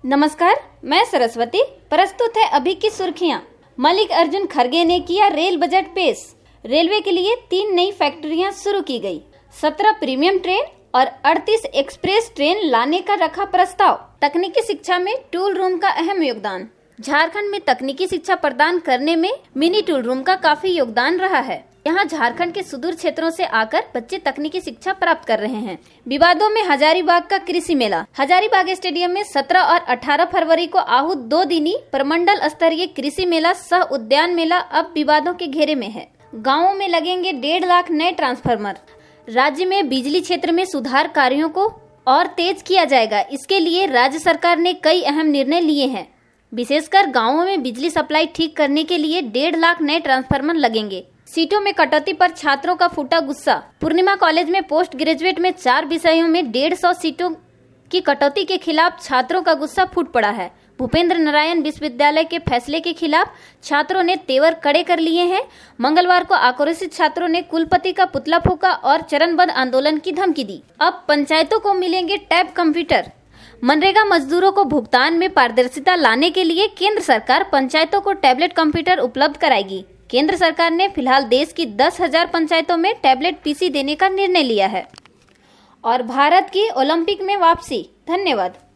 नमस्कार, मैं सरस्वती। प्रस्तुत है अभी की सुर्खियां। मल्लिकार्जुन खड़गे ने किया रेल बजट पेश। रेलवे के लिए 3 नई फैक्ट्रियां शुरू की गई। 17 प्रीमियम ट्रेन और 38 एक्सप्रेस ट्रेन लाने का रखा प्रस्ताव। तकनीकी शिक्षा में टूल रूम का अहम योगदान। झारखंड में तकनीकी शिक्षा प्रदान करने में मिनी टूल रूम का काफी योगदान रहा है। यहाँ झारखंड के सुदूर क्षेत्रों से आकर बच्चे तकनीकी शिक्षा प्राप्त कर रहे हैं। विवादों में हजारीबाग का कृषि मेला। हजारीबाग स्टेडियम में 17 और 18 फरवरी को आहूत 2 दिनी प्रमंडल स्तरीय कृषि मेला सह उद्यान मेला अब विवादों के घेरे में है। गाँवों में लगेंगे 1.5 लाख नए ट्रांसफार्मर। राज्य में बिजली क्षेत्र में सुधार कार्यों को और तेज किया जाएगा। इसके लिए राज्य सरकार ने कई अहम निर्णय लिए हैं। विशेषकर गाँवों में बिजली सप्लाई ठीक करने के लिए 1.5 लाख नए ट्रांसफार्मर लगेंगे। सीटों में कटौती पर छात्रों का फूटा गुस्सा। पूर्णिमा कॉलेज में पोस्ट ग्रेजुएट में 4 विषयों में 150 सीटों की कटौती के खिलाफ छात्रों का गुस्सा फूट पड़ा है। भूपेंद्र नारायण विश्वविद्यालय के फैसले के खिलाफ छात्रों ने तेवर कड़े कर लिए हैं। मंगलवार को आक्रोशित छात्रों ने कुलपति का पुतला फूंका और चरणबद्ध आंदोलन की धमकी दी। अब पंचायतों को मिलेंगे टैब कंप्यूटर। मनरेगा मजदूरों को भुगतान में पारदर्शिता लाने के लिए केंद्र सरकार पंचायतों को टैबलेट कंप्यूटर उपलब्ध कराएगी। केंद्र सरकार ने फिलहाल देश की 10,000 पंचायतों में टैबलेट पीसी देने का निर्णय लिया है। और भारत की ओलंपिक में वापसी। धन्यवाद।